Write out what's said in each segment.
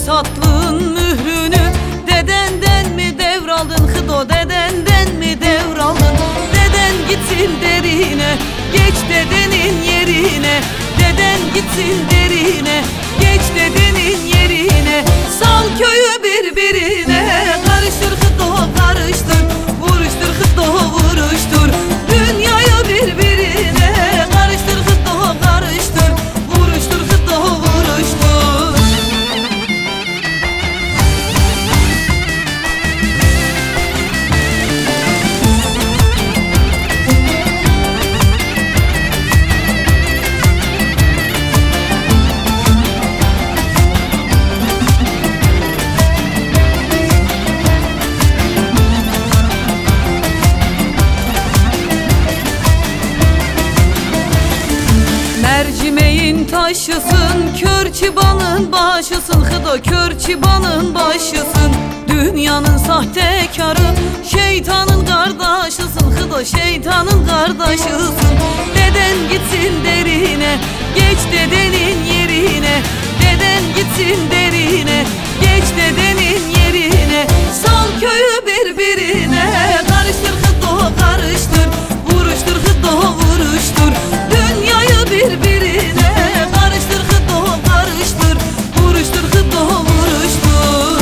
Fesatlığın mührünü dedenden mi devraldın? Hıdo dedenden mi devraldın? Deden gitsin derine, geç dedenin yerine. Deden gitsin derine, geç dedenin yerine. Sal köyü birbirine, karıştır hıdo karıştır. Vuruştur hıdo vuruştur, dünyayı birbirine. Karıştır hıdo karıştır, vuruştur hıdo vuruştur. Mercimeğin taşısın, kör çıbanın başısın. Hıdo kör çıbanın başısın, dünyanın sahtekarı. Şeytanın kardeşisin, hıdo şeytanın kardeşisin. Deden gitsin derine, geç dedenin yerine. Deden gitsin derine, geç dedenin yerine. Sal köyü birbirine, karıştır hıdo karıştır. Vuruştur hıdo vuruştur, dünyayı birbirine. Karıştır hıdo karıştır, vuruştur hıdo vuruştur.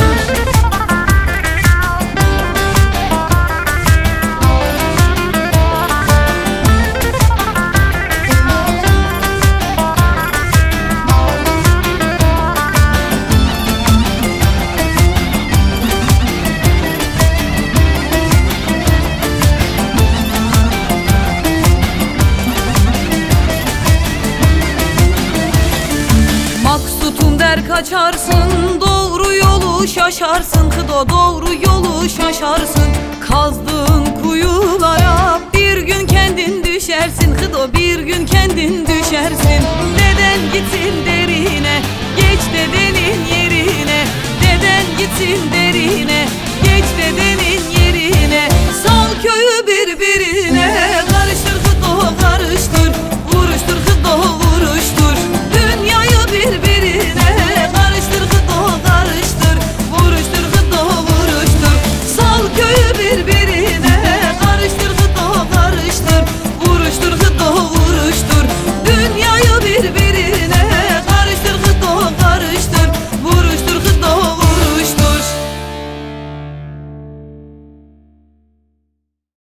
Maksutun der kaçarsın, doğru yolu şaşarsın. Hıdo doğru yolu şaşarsın. Kazdığın kuyulara bir gün kendin düşersin. Hıdo bir gün kendin düşersin. Deden gitsin derine, geç dedenin yerine.